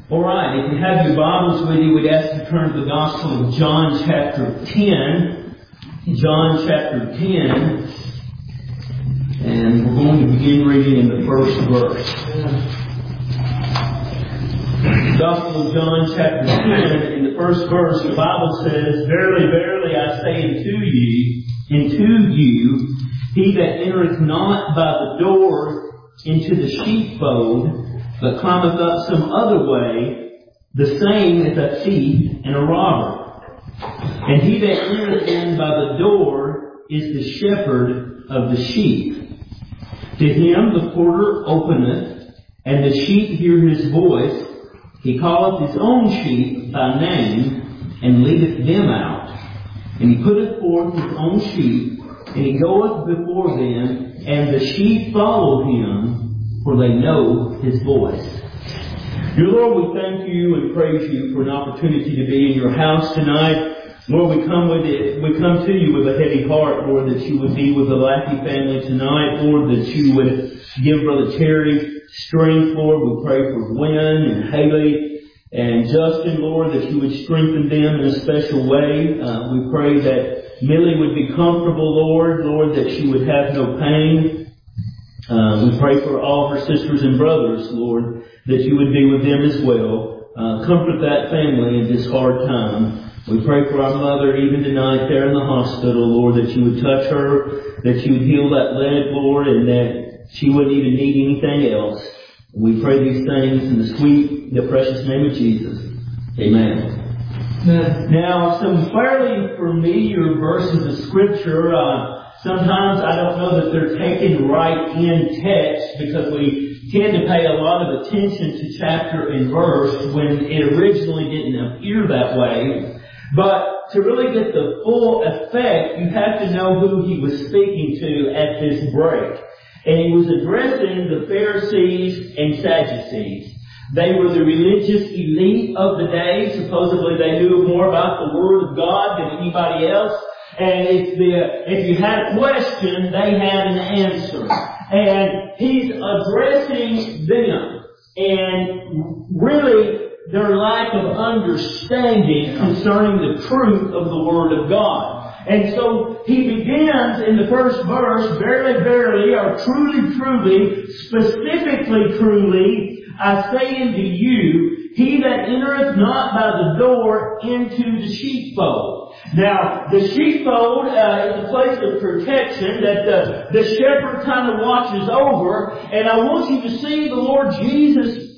All right, if you have your Bibles with you, we'd ask you to turn to the Gospel of John chapter 10. John chapter 10. And we're going to begin reading in the first verse. Gospel of John chapter 10, in the first verse, the Bible says, Verily, verily, I say unto you, he that entereth not by the door into the sheepfold, but climbeth up some other way, the same is a thief and a robber. And he that entereth in by the door is the shepherd of the sheep. To him the porter openeth, and the sheep hear his voice. He calleth his own sheep by name, and leadeth them out. And he putteth forth his own sheep, and he goeth before them, and the sheep follow him, for they know his voice. Dear Lord, we thank you and praise you for an opportunity to be in your house tonight. Lord, we come to you with a heavy heart, Lord, that you would be with the Lackey family tonight. Lord, that you would give Brother Terry strength, Lord. We pray for Gwen and Haley and Justin, Lord, that you would strengthen them in a special way. We pray that Millie would be comfortable, Lord, that she would have no pain. We pray for all of her sisters and brothers, Lord, that you would be with them as well. Comfort that family in this hard time. We pray for our mother even tonight there in the hospital, Lord, that you would touch her, that you would heal that leg, Lord, and that she wouldn't even need anything else. We pray these things in the precious name of Jesus. Amen. Now, some fairly familiar verses of Scripture. Sometimes I don't know that they're taken right in text because we tend to pay a lot of attention to chapter and verse when it originally didn't appear that way. But to really get the full effect, you have to know who he was speaking to at this break. And he was addressing the Pharisees and Sadducees. They were the religious elite of the day. Supposedly they knew more about the Word of God than anybody else. And if you had a question, they had an answer. And he's addressing them. And really, their lack of understanding concerning the truth of the Word of God. And so he begins in the first verse, Verily, verily, or truly, truly, specifically, truly, I say unto you, he that entereth not by the door into the sheepfold. Now, the sheepfold is a place of protection that the shepherd kind of watches over. And I want you to see the Lord Jesus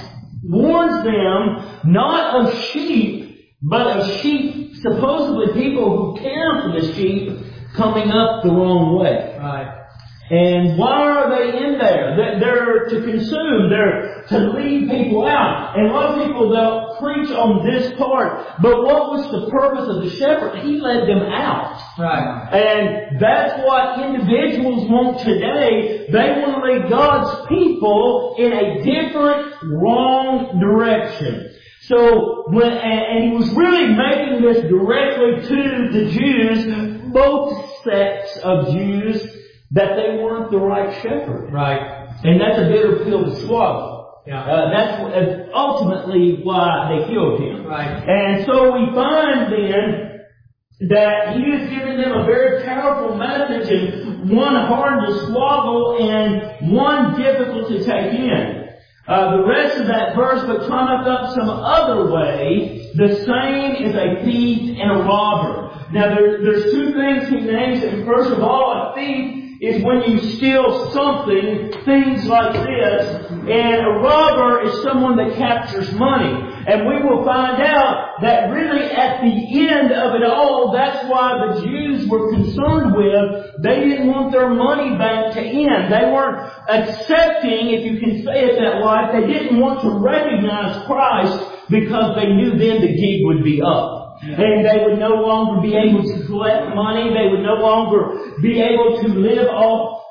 warns them not of sheep, but of sheep, supposedly people who care for the sheep, coming up the wrong way. Right. And why are they in there? They're to consume. They're to lead people out. And a lot of people, they'll preach on this part. But what was the purpose of the shepherd? He led them out. Right. And that's what individuals want today. They want to lead God's people in a different, wrong direction. So, and he was really making this directly to the Jews, both sects of Jews, that they weren't the right shepherd. Right. And that's a bitter pill to swallow. Yeah. That's ultimately why they killed him. Right. And so we find then that he is giving them a very powerful message, and one hard to swallow and one difficult to take in. The rest of that verse, but cometh up some other way, the same is a thief and a robber. Now there's two things he names, and first of all, a thief is when you steal something, things like this. And a robber is someone that captures money. And we will find out that really at the end of it all, that's why the Jews were concerned with. They didn't want their money bank to end. They weren't accepting, if you can say it that way, they didn't want to recognize Christ because they knew then the gig would be up. And they would no longer be able to collect money. They would no longer be able to live off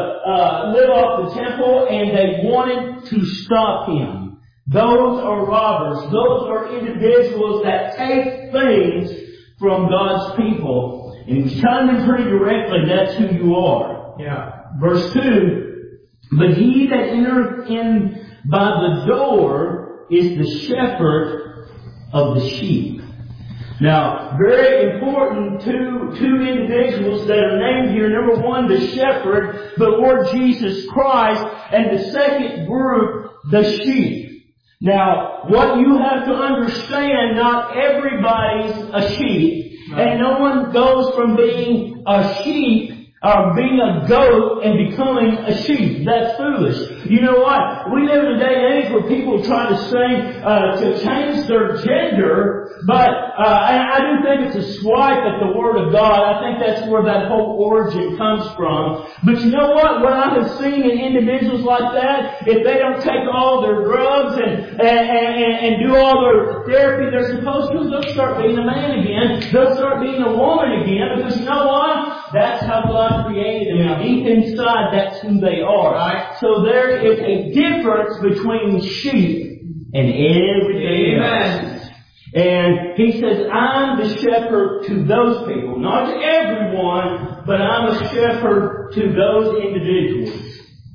the temple, and they wanted to stop him. Those are robbers. Those are individuals that take things from God's people. And he's telling them pretty directly, that's who you are. Yeah. Verse 2, but he that entereth in by the door is the shepherd of the sheep. Now, very important, two individuals that are named here. Number one, the shepherd, the Lord Jesus Christ, and the second group, the sheep. Now, what you have to understand, not everybody's a sheep, and no one goes from being a sheep or being a goat and becoming a sheep. That's foolish. You know what? We live in a day and age where people try to change their gender, but I do think it's a swipe at the Word of God. I think that's where that whole origin comes from. But you know what? What I have seen in individuals like that, if they don't take all their drugs and do all their therapy they're supposed to, they'll start being a man again. They'll start being a woman again. Because you know what? That's how God created them. And deep inside, that's who they are. Right? So there is a difference between sheep and everything else. And He says, I'm the shepherd to those people. Not to everyone, but I'm a shepherd to those individuals.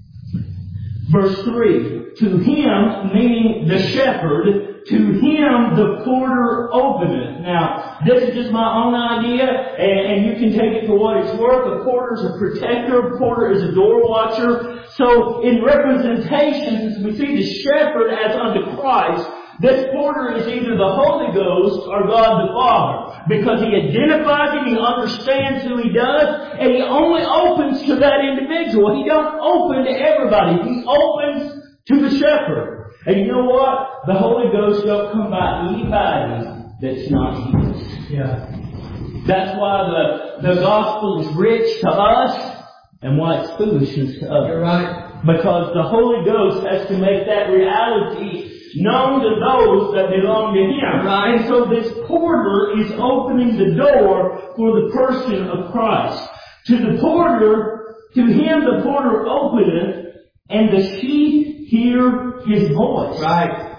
Verse 3. To him, meaning the shepherd, to him the porter openeth. Now, this is just my own idea, and you can take it for what it's worth. A porter is a protector. A porter is a door watcher. So, in representations, we see the shepherd as unto Christ. This porter is either the Holy Ghost or God the Father. Because He identifies Him, He understands who He does, and He only opens to that individual. He don't open to everybody. He opens to the shepherd. And you know what? The Holy Ghost don't come by anybody that's not His. Yeah. That's why the gospel is rich to us and why it's foolishness to others. You're right. Because the Holy Ghost has to make that reality known to those that belong to Him. Right. And so this porter is opening the door for the person of Christ. To the porter, to him the porter openeth, and the sheep hear His voice. Right.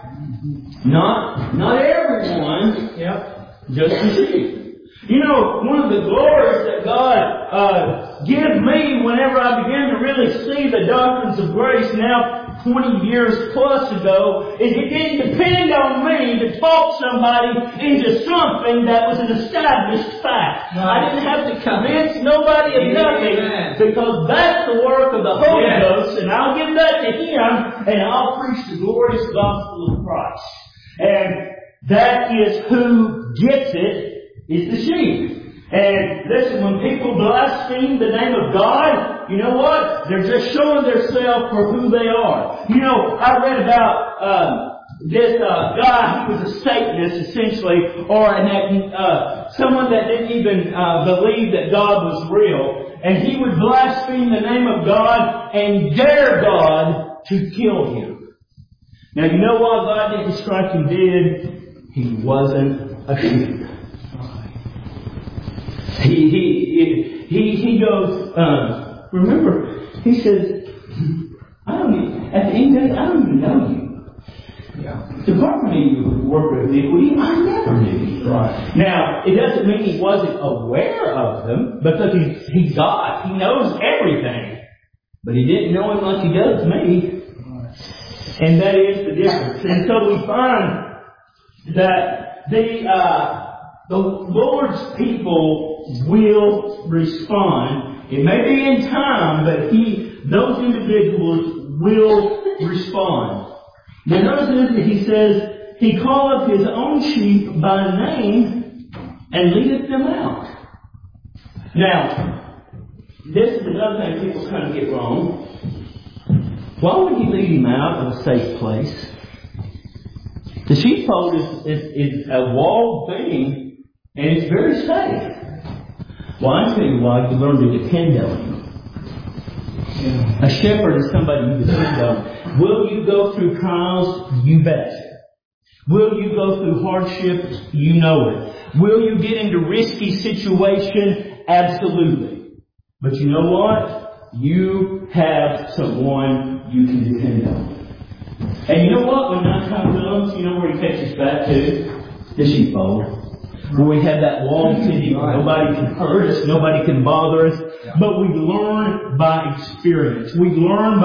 Not everyone. Yep. Just the sheep. You know, one of the glories that God gives me whenever I began to really see the doctrines of grace now 20 years plus ago, is it didn't depend on me to talk somebody into something that was an established fact. Right. I didn't have to convince nobody of nothing, because that's the work of the Holy Ghost, and I'll give that to Him, and I'll preach the glorious gospel of Christ. And that is who gets it, is the sheep. And listen, when people blaspheme the name of God, you know what? They're just showing themselves for who they are. You know, I read about this guy who was a Satanist, essentially, or someone that didn't even believe that God was real. And he would blaspheme the name of God and dare God to kill him. Now, you know why God didn't strike him dead? He wasn't a sheep. He goes, remember, he says, at the end of the day, I don't even know you. Yeah. Depart from me, you worker of iniquity. I never knew you. Right. Now, it doesn't mean he wasn't aware of them, because he's God. He knows everything. But he didn't know him like he does me. Right. And that is the difference. And so we find that the Lord's people will respond. It may be in time, but those individuals will respond. Now notice that He says, He calleth His own sheep by name and leadeth them out. Now, this is another thing people kind of get wrong. Why would He lead him out of a safe place? The sheepfold is a walled thing, and it's very safe. Well, I tell you why, you learn to depend on Him. Yeah. A shepherd is somebody you depend on. Will you go through trials? You bet. Will you go through hardships? You know it. Will you get into risky situation? Absolutely. But you know what? You have someone you can depend on. And you know what? When night time comes, you know where He takes us back to? The sheepfold. Where we have that walled city where nobody can hurt us, nobody can bother us. But we learn by experience. We learn by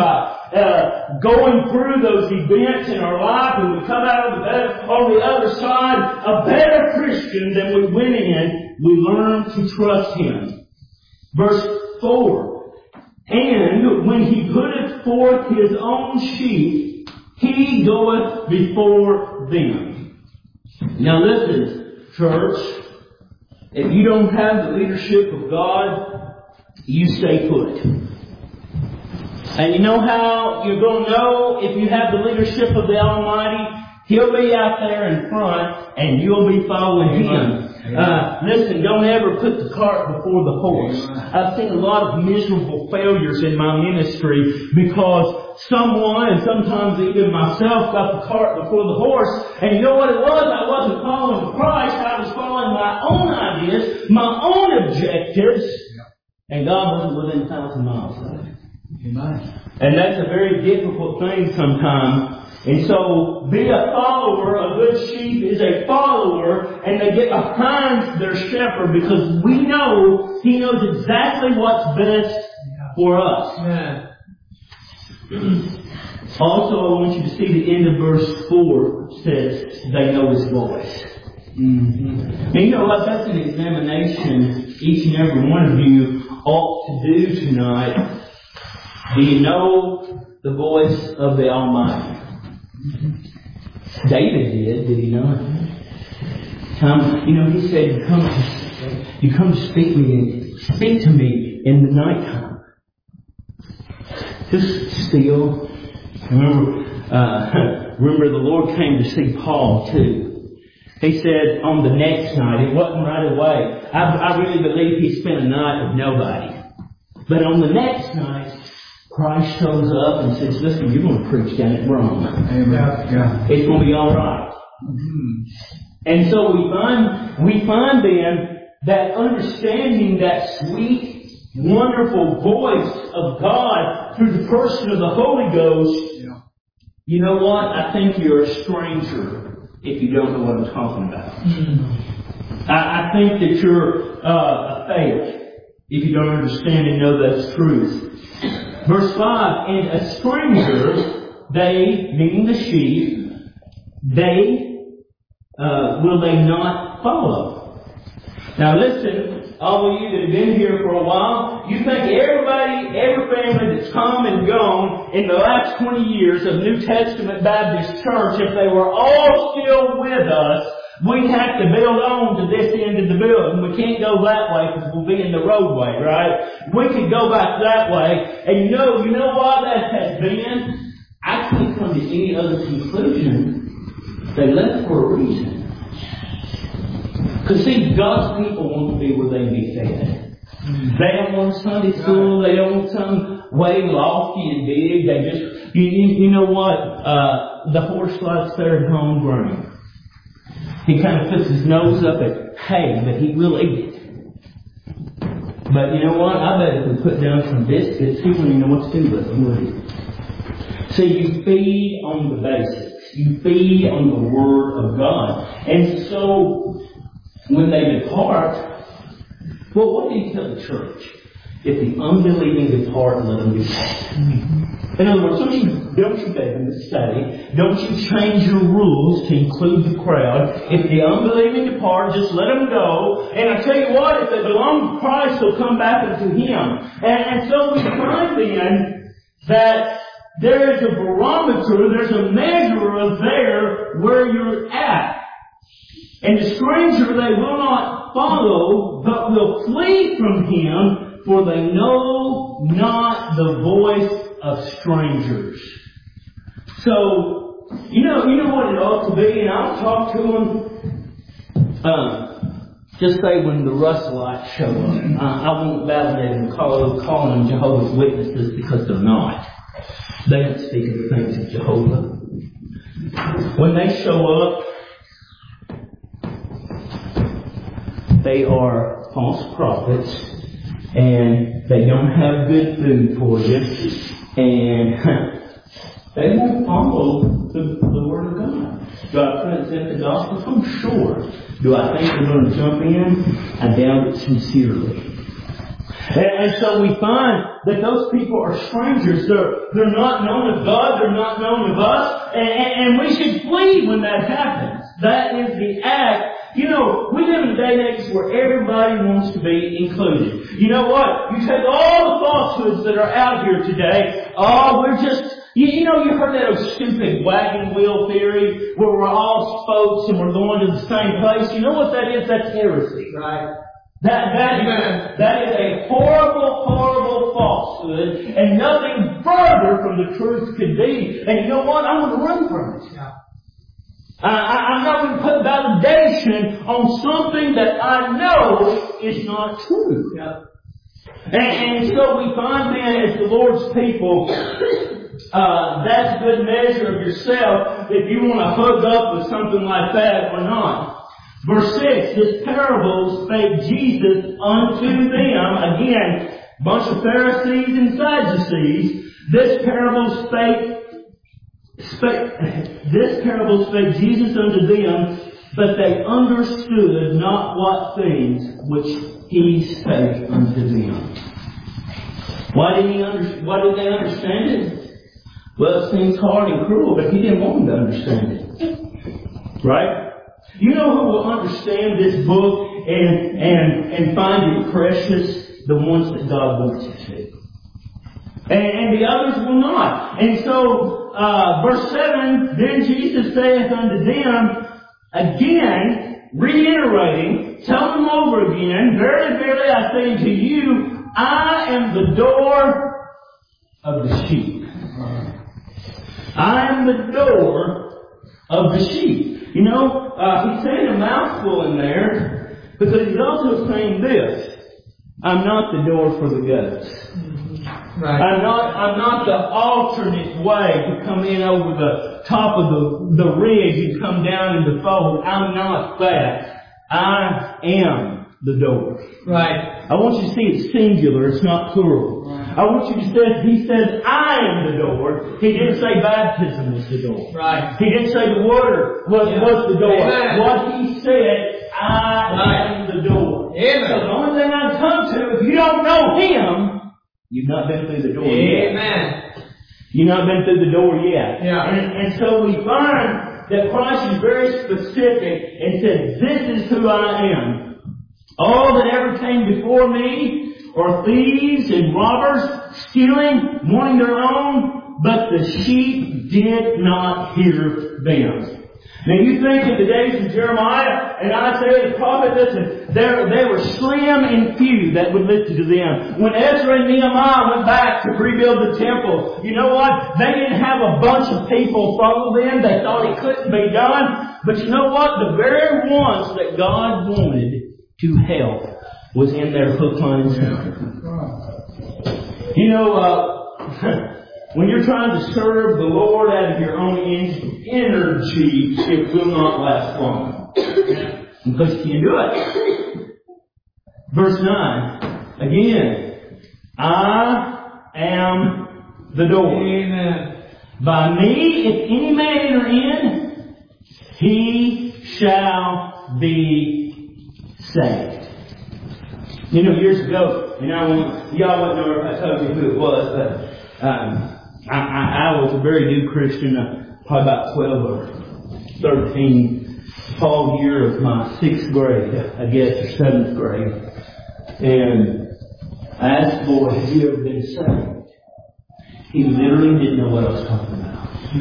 going through those events in our life, and we come out on the other side a better Christian than we went in. We learn to trust Him. Verse 4. And when He putteth forth His own sheep, He goeth before them. Now listen, church. If you don't have the leadership of God, you stay put. And you know how you're going to know if you have the leadership of the Almighty? He'll be out there in front and you'll be following Him. Listen, don't ever put the cart before the horse. I've seen a lot of miserable failures in my ministry because someone, and sometimes even myself, got the cart before the horse. And you know what it was? I wasn't following Christ. I was following my own ideas, my own objectives. And God wasn't within 1,000 miles of it. And that's a very difficult thing sometimes. And so, be a follower. A good sheep is a follower, and they get behind their shepherd because we know He knows exactly what's best for us. Yeah. Also, I want you to see the end of verse 4 says, they know His voice. Mm-hmm. And you know what? That's an examination each and every one of you ought to do tonight. Do you know the voice of the Almighty? David did he know it? He said, you come to speak to me in the nighttime. Just still. Remember the Lord came to see Paul too. He said on the next night, it wasn't right away. I really believe he spent a night with nobody. But on the next night, Christ shows up and says, listen, you're going to preach down at Rome. Amen. Yeah. It's going to be all right. Mm-hmm. And so we find then that understanding that sweet, wonderful voice of God through the person of the Holy Ghost. Yeah. You know what? I think you're a stranger if you don't know what I'm talking about. Mm-hmm. I think that you're a fake if you don't understand and know that's truth. Verse 5, and a stranger, they, meaning the sheep, will they not follow. Now listen, all of you that have been here for a while, you think every family that's come and gone in the last 20 years of New Testament Baptist Church, if they were all still with us, we'd have to build on to this end of the building. We can't go that way because we'll be in the roadway, right? We could go back that way. And you know what that has been? I can't come to any other conclusion. They left for a reason. Because see, God's people want to be where they can be fed. They don't want Sunday school. They don't want some way lofty and big. They just, you know what? The horse likes their home ground. He kind of puts his nose up at hay, but he will eat it. But you know what? I bet if we put down some biscuits, he wouldn't even know what to do with them, would he? So you feed on the basics. You feed on the Word of God. And so, when they depart, well, what did He tell the church? If the unbelieving depart, let them be saved. In other words, don't you beg them to stay. Don't you change your rules to include the crowd. If the unbelieving depart, just let them go. And I tell you what, if they belong to Christ, they'll come back unto Him. And so we find then that there is a barometer, there's a measure there where you're at. And the stranger they will not follow, but will flee from him, for they know not the voice of strangers. So, you know what it ought to be, and I'll talk to them. Just say when the Russellites show up. I won't validate them calling them Jehovah's Witnesses because they're not. They don't speak of the things of Jehovah. When they show up, they are false prophets, and they don't have good food for you, and they won't follow the Word of God. Do I present the gospel? I'm sure. Do I think they're going to jump in? I doubt it sincerely. And so we find that those people are strangers. They're not known of God. They're not known of us. And we should flee when that happens. That is the act. You know, we live in a day and age where everybody wants to be included. You know what? You take all the falsehoods that are out here today. Oh, we're just... You know, you heard that old stupid wagon wheel theory where we're all spokes and we're going to the same place. You know what that is? That's heresy. Right. That is a horrible, horrible falsehood, and nothing further from the truth could be. And you know what? I'm going to run from it. Yeah. I'm not going to put validation on something that I know is not true. Yeah. And so we find then, as the Lord's people, that's a good measure of yourself if you want to hook up with something like that or not. Verse 6, this parable spake Jesus unto them. Again, bunch of Pharisees and Sadducees. This parable spake Jesus unto them, but they understood not what things which he spake unto them. Why did they understand it? Well, it seems hard and cruel, but he didn't want them to understand it. Right? You know who will understand this book and find it precious? The ones that God wants it to. And the others will not. And so, verse 7, then Jesus saith unto them, again, reiterating, tell them over again, verily, verily, I say unto you, I am the door of the sheep. I am the door of the sheep. You know, he's saying a mouthful in there, because he's also saying this. I'm not the door for the goats. Right. I'm not the alternate way to come in over the top of the ridge and come down in the fold. I'm not that. I am the door. Right. I want you to see it's singular, it's not plural. Right. I want you to see, he says, I am the door. He didn't say baptism was the door. Right. He didn't say the water was the door. Amen. What he said, I am the door. Amen. So the only thing I come to, if you don't know him, you've not been through the door yet. Amen. You've not been through the door yet. Yeah. And so we find that Christ is very specific and said, this is who I am. All that ever came before me are thieves and robbers, stealing, wanting their own, but the sheep did not hear them. Now you think in the days of Jeremiah and Isaiah the prophet, listen, they were slim and few that would listen to them. When Ezra and Nehemiah went back to rebuild the temple, you know what? They didn't have a bunch of people follow them. They thought it couldn't be done. But you know what? The very ones that God wanted to help was in their hook, line, and sinker. You know, when you're trying to serve the Lord out of your own energy, it will not last long. Because you can do it. Verse 9. Again, I am the door. Amen. By me, if any man enter in, he shall be saved. You know, years ago, and y'all wouldn't know if I told you who it was, but I was a very new Christian, probably about 12 or 13, fall year of my 6th grade, I guess, or 7th grade. And I asked the boy, have you ever been saved? He literally didn't know what I was talking about.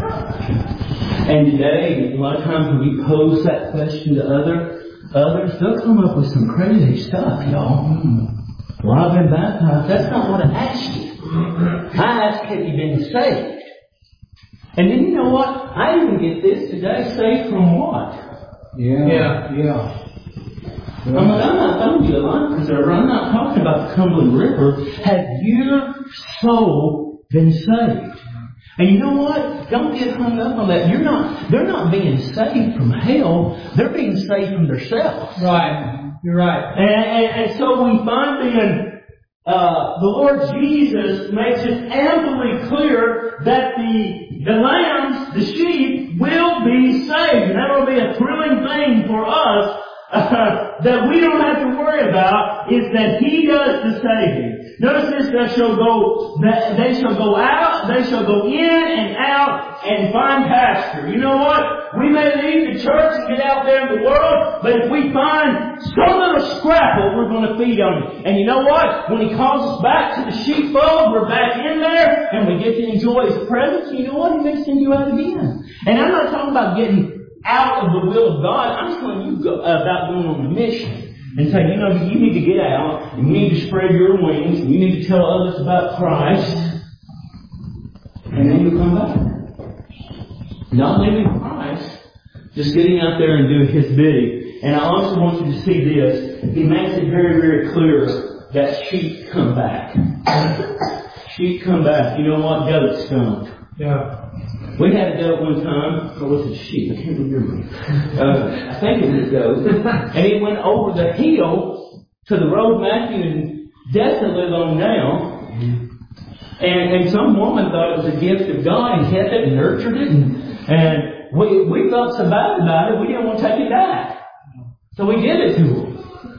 No. And today, a lot of times when we pose that question to others, they'll come up with some crazy stuff, y'all. Well, I've been baptized. That's not what I asked you. I asked, have you been saved? And then you know what? I even get this today. Saved from what? Yeah. I'm not telling you a line preserver. I'm not talking about the Cumberland River. Have your soul been saved? And you know what? Don't get hung up on that. They're not being saved from hell. They're being saved from themselves. Right. You're right. And so we find then, the Lord Jesus makes it amply clear that the lambs, the sheep, will be saved. And that will be a thrilling thing for us. that we don't have to worry about is that He does the saving. Notice this, they shall go out, they shall go in and out and find pasture. You know what? We may leave the church and get out there in the world, but if we find some little scrapple, we're going to feed on it. And you know what? When He calls us back to the sheepfold, we're back in there and we get to enjoy His presence. You know what? He may send you out again. And I'm not talking about getting out of the will of God. I'm telling you about going on a mission. And say, you know, you need to get out, and you need to spread your wings, and you need to tell others about Christ. And then you come back. Not leaving Christ, just getting out there and doing His bidding. And I also want you to see this. He makes it very, very clear that sheep come back. Sheep come back. You know what? Goats don't. Yeah. We had a goat one time, or was it a sheep? I can't remember. I think it was a goat. And it went over the hill to the road Matthew and Dessa live on now. And some woman thought it was a gift of God and kept it and nurtured it. And we felt so bad about it, we didn't want to take it back. So we gave it to him.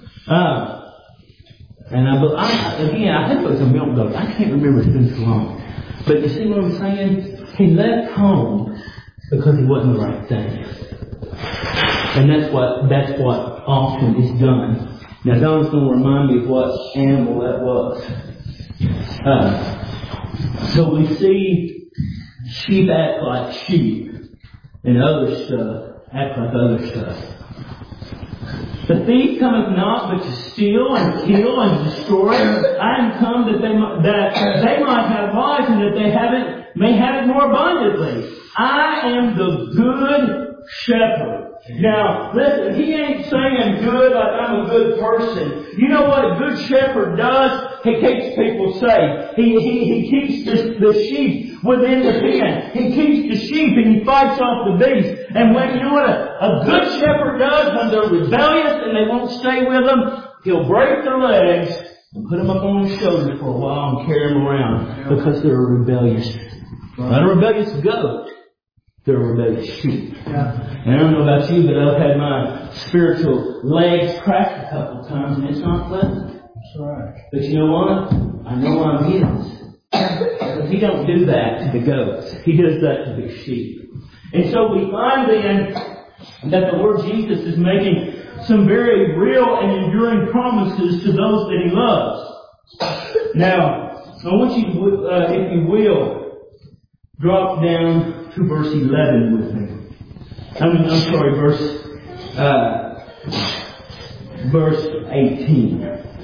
And I think it was a milk goat. I can't remember, it's been so long. But you see what I'm saying? He left home because he wasn't the right thing. And that's what often is done. Now Don's going to remind me of what animal that was. So we see sheep act like sheep and other stuff act like other stuff. The thief cometh not but to steal and kill and destroy. I am come that they might have life and that they may have it more abundantly. I am the good shepherd. Now, listen, he ain't saying good like I'm a good person. You know what a good shepherd does? He keeps people safe. He keeps the sheep within the pen. He keeps the sheep and he fights off the beast. And when you know what a good shepherd does when they're rebellious and they won't stay with them, he'll break their legs and put them up on his shoulders for a while and carry them around because they're rebellious. Not a rebellious goat. They're a rebellious sheep. Yeah. And I don't know about you, but I've had my spiritual legs cracked a couple of times and it's not pleasant. That's right. But you know what? I know I'm His. Because He don't do that to the goats. He does that to the sheep. And so we find then that the Lord Jesus is making some very real and enduring promises to those that He loves. Now, I want you to, if you will, drop down to verse 11 with me. Verse 18.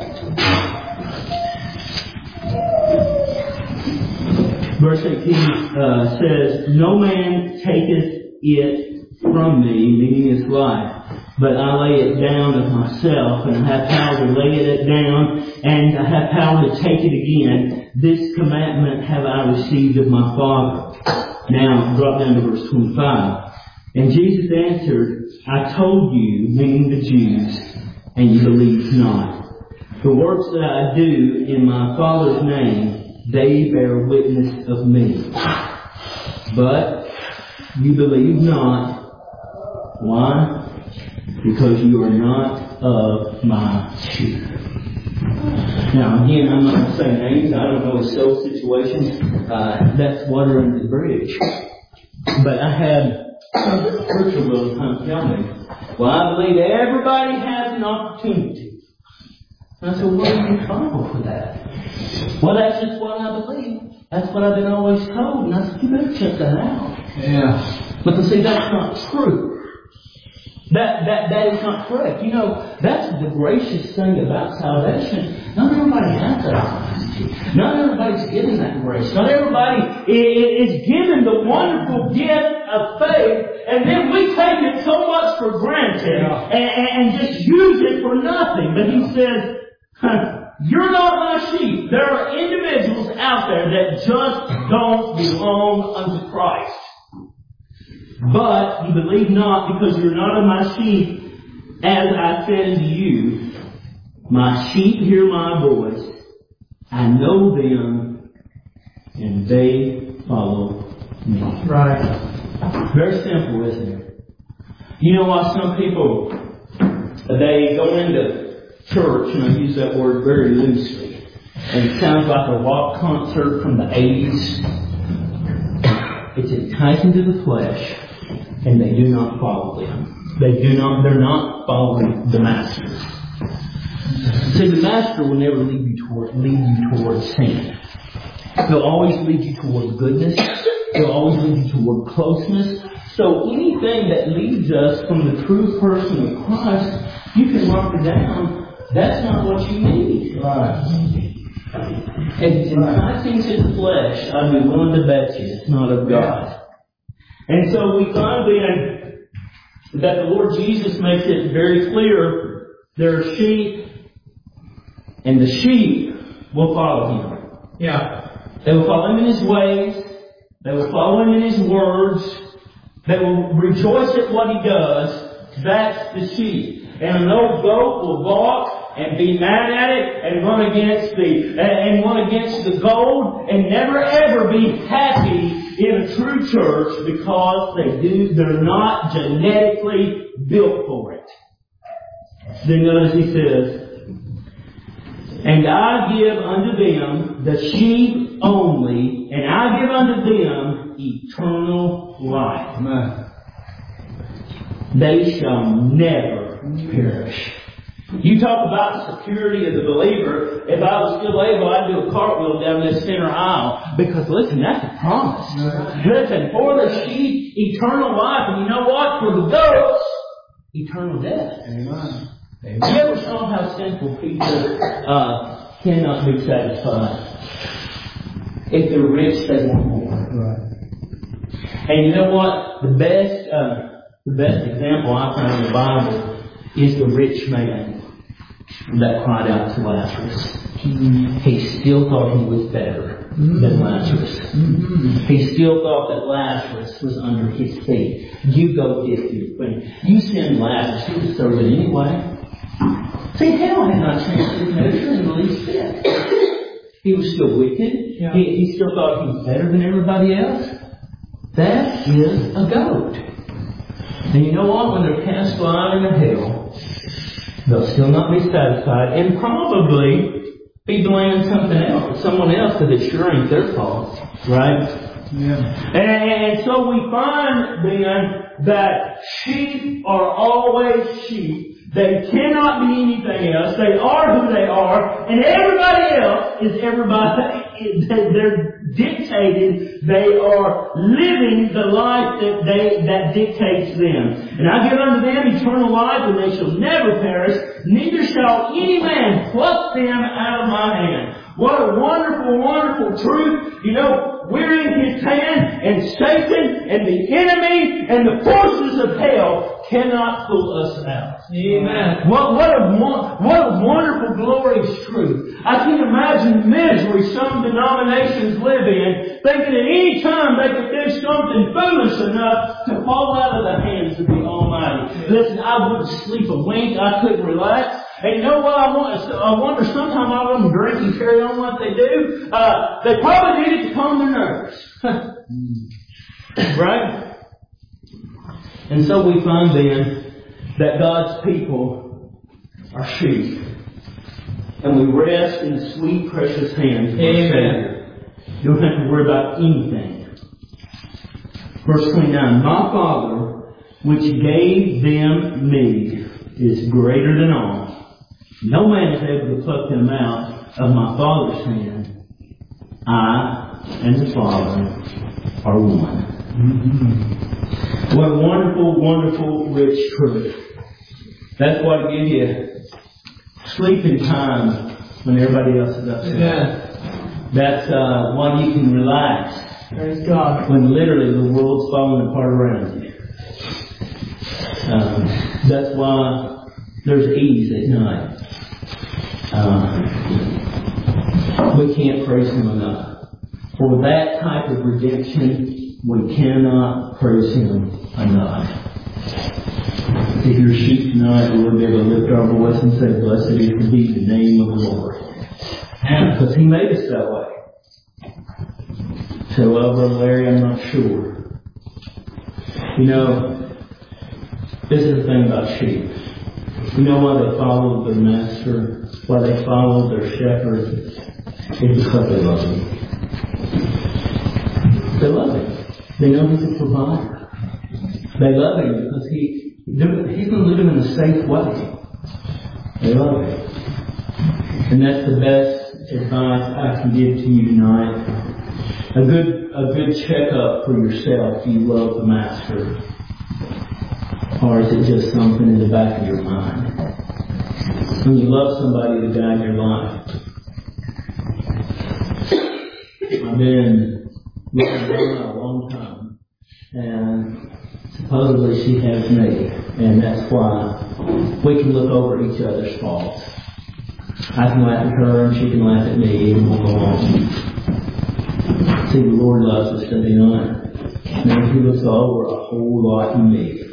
Verse 18 says, No man taketh it from me, meaning His life, but I lay it down of myself, and I have power to lay it down, and I have power to take it again. This commandment have I received of my Father. Now, drop down to verse 25. And Jesus answered, I told you, meaning the Jews, and you believe not. The works that I do in my Father's name, they bear witness of me. But you believe not. Why? Because you are not of my sheep. Now again, I'm not going to say names. I don't know his soul situation. That's water under the bridge. But I had some spiritual will come tell me, well, I believe everybody has an opportunity. And I said, what do you Bible for that? Well, that's just what I believe. That's what I've been always told. And I said, you better check that out. Yeah. But see, that's not true. That is not correct. You know, that's the gracious thing about salvation. Not everybody has that opportunity. Not everybody's given that grace. Not everybody is given the wonderful gift of faith, and then we take it so much for granted and just use it for nothing. But He says, you're not my sheep. There are individuals out there that just don't belong unto Christ. But you believe not, because you're not of my sheep, as I said unto you. My sheep hear my voice. I know them, and they follow me. Right. Very simple, isn't it? You know why some people they go into church, and I use that word very loosely, and it sounds like a rock concert from the 80s. It's enticing to the flesh, and they do not follow them. They're not following the Master. See, the Master will never lead you toward sin. He'll always lead you toward goodness. He'll always lead you toward closeness. So anything that leads us from the true person of Christ, you can mark it down. That's not what you need. Right. And it's enticing to the flesh. I'd be willing to bet you it's not of God. And so we find then that the Lord Jesus makes it very clear there are sheep, and the sheep will follow Him. Yeah. They will follow Him in His ways. They will follow Him in His words. They will rejoice at what He does. That's the sheep. And an old goat will balk and be mad at it and run against the gold and never ever be happy in a true church because they're not genetically built for it. Then notice He says, and I give unto them the sheep only, and I give unto them eternal life. Amen. They shall never perish. You talk about the security of the believer. If I was still able, I'd do a cartwheel down this center aisle. Because listen, that's a promise. Listen, for the sheep, eternal life. And you know what? For the goats, eternal death. Amen. You ever saw how sinful people cannot be satisfied? If they're rich, they want more. Right. And you know what? The best example I find in the Bible is the rich man that cried out to Lazarus. He still thought he was better than Lazarus. He still thought that Lazarus was under his feet. You go get your friend. You send Lazarus. He would serve it anyway. See, hell had not changed his nature in the least bit. He was still wicked. Yeah. He still thought he was better than everybody else. That is a goat. And you know what? When they're cast out into hell, they'll still not be satisfied and probably be blaming someone else that it sure ain't their fault. Right? Yeah. And so we find then that sheep are always sheep. They cannot be anything else. They are who they are. And everybody else is everybody. They're dictated. They are living the life that dictates them. And I give unto them eternal life, and they shall never perish. Neither shall any man pluck them out of my hand. What a wonderful, wonderful truth. You know, we're in His hand, and Satan and the enemy and the forces of hell cannot pull us out. Amen. What a wonderful, glorious truth. I can imagine the misery some denominations live in, thinking at any time they could do something foolish enough to fall out of the hands of the Almighty. Listen, I wouldn't sleep a wink. I couldn't relax. And you know what I wonder sometimes I want them to drink and carry on what they do. They probably need it to calm their nerves. Right? And so we find then that God's people are sheep. And we rest in the sweet, precious hands of our Savior. You don't have to worry about anything. Verse 29, my Father, which gave them me, is greater than all. No man is able to pluck them out of my Father's hand. I and the Father are one. What a wonderful, wonderful, rich truth. That's why to give you sleeping time when everybody else is upset. Yeah. That's why you can relax. Praise God. When literally the world's falling apart around you. That's why there's ease at night. We can't praise Him enough. For that type of redemption, we cannot praise Him enough. If you're sheep tonight, we'll be able to lift our voice and say, blessed is indeed the name of the Lord. Because He made us that way. So, well, Brother Larry, I'm not sure. You know, this is the thing about sheep. You know why they followed their master? Why they followed their shepherd? It's because they love him. They love him. They know he's a provider. They love him because he's going to lead them in a safe way. They love him. And that's the best advice I can give to you tonight. A good checkup for yourself. Do you love the Master? Or is it just something in the back of your mind? When you love somebody to guide your life. I've been with her a long time. And supposedly she has me. And that's why we can look over each other's faults. I can laugh at her and she can laugh at me and we'll go on. See, the Lord loves us, does he not? And he looks over a whole lot in me.